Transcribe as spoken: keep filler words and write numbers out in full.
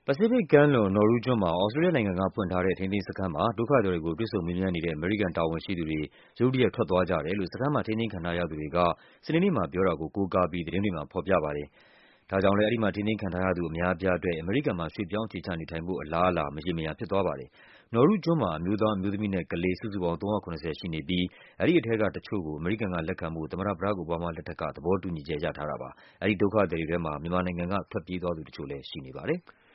ပစိဖိတ်ကမ်းလွန် Nauru ကျွန်းမှာ သြစတြေးလျနိုင်ငံကဖွင့်ထားတဲ့ ထိန်းသိမ်းရေးစခန်းမှာ ဒုက္ခသည်တွေကို တွေ့ဆုံမေးမြန်းနေတဲ့ အမေရိကန်တာဝန်ရှိသူတွေ ရုတ်တရက် ထွက်သွားကြတယ်လို့ စခန်းမှာ ထိန်းသိမ်းခံထားရသူတွေက စနေနေ့မှာပြောတာကို ကိုးကားပြီး သတင်းတွေမှာ ဖော်ပြပါတယ်။ ဒါကြောင့်လည်း အဲဒီမှာ ထိန်းသိမ်းခံထားရသူ အများအပြားအတွက် အမေရိကန်မှာ ရွှေ့ပြောင်းအခြေချနေထိုင်ဖို့ အလားအလာ မရေမရာဖြစ်သွားပါတယ်။ Nauru ကျွန်းမှာ အမျိုးသား၊ အမျိုးသမီးနဲ့ ကလေး စုစုပေါင်း ၃၇၀ ရှိနေပြီး အဲဒီထဲကတချို့ကို အမေရိကန်ကလက်ခံဖို့ သမ္မတ ဘရာ့ခ် အိုဘားမားလက်ထက်က သဘောတူညီချက်ရထားတာပါ။ အဲဒီဒုက္ခသည်တွေထဲမှာ မြန်မာနိုင်ငံက ထွက်ပြေးသွားသူတချို့လည်း ရှိနေပါတယ်။